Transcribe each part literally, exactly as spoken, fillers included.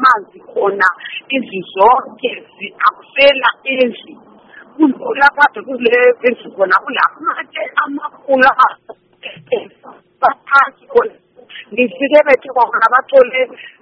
amanzi khona izizonke akusela endli kulapha kule endlu khona kulamatshe amakhulu baphansi khona ngifike bethe kwakhona bathole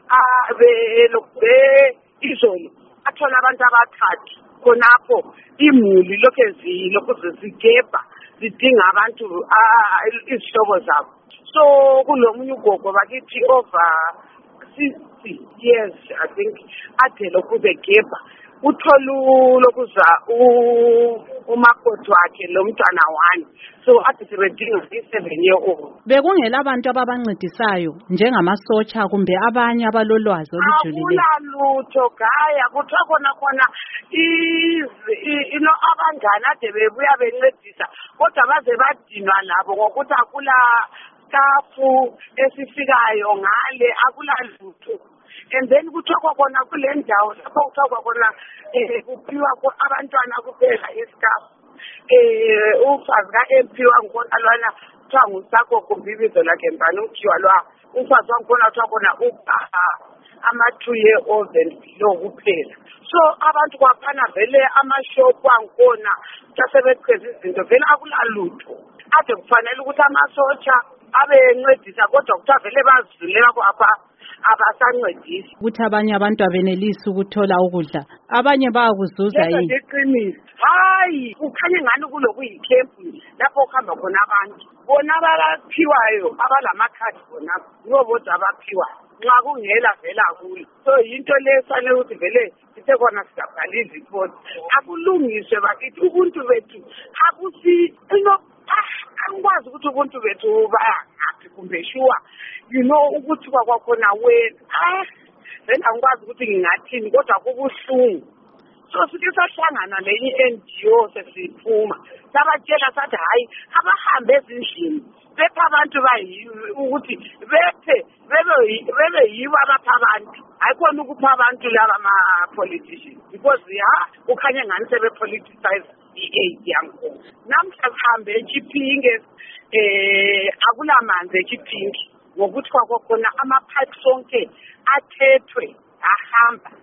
izolo athola abantu abathathu khonapho imuli lokhu ezilokhu zigebha zidinga abantu izihlobo zabo. So kulomunye ugogo bakithi over sixty years I think ade lokhu begebha utholu lokuza umakoti wakhe lo mntwana wani so ade sebedinga i-seven year old. Bekungela abantu ababancedisayo njengamasotsha kumbe abanye abalolwazi olujulileyo. Akulalutho gaya kuthiwa khona khona ino abangane ade bebuya bencedisa kodwa baze badinwa labo ngokuthi akula stafu esifikayo ngale akulalutho. And then kuthiwa khona kule ndawo lapho kuthiwa khona kuphiwa abantwana kuphela istaff. Eh ufazi ka-M P wangkhona lwana kuthiwa ngusakho kumbe ibizo lakhe mbani ukuthiwa lwa ufazi wangkhona kuthiwa khona ama-two year old and below kuphela. So abantu kwaphana vele amashopu angkhona sebeqheza izinto vele akulalutho ade kufanele ukuthi amasotsha abe encedisa kodwa kuthiwa vele bazivulela kwapha abasancedisi ukuthi abanye abantu abenelisi ukuthola ukudla abanye bayakuzuza yini. Ngeqiniso hayi kukhanya ngani kulokuyikhempu lapho kuhamba khona abantu bona abaphiwayo abalamakhadi bona yibo bodwa abaphiwayo nxa kungela vela kuyo. So yinto lefanele ukuthi vele sithe khona sigabhala izipoti akulungiswe bakithi ubuntu bethu akusi ino angikwazi ukuthi ubuntu bethu bayangaphi kumbe shuwa you know ukuthi kwakhona wena ah then angikwazi ukuthi ngingathini kodwa kubuhlungu. So sike sahlangana lenye i-N G O sesiphuma sabatshela sathi hayi abahambe ezindlini bephe abantu ukuthi bephe bebe yibo abapha abantu hayi khona ukupha abantu laba ama-politicians because ya ukhanye ngani sebe-politicize i-aid yankhona. Namhla sihambe eChipinge eh akulamanzi eChipinge ngokuthi kwakhona ama-pipe sonke athethwe ahamba.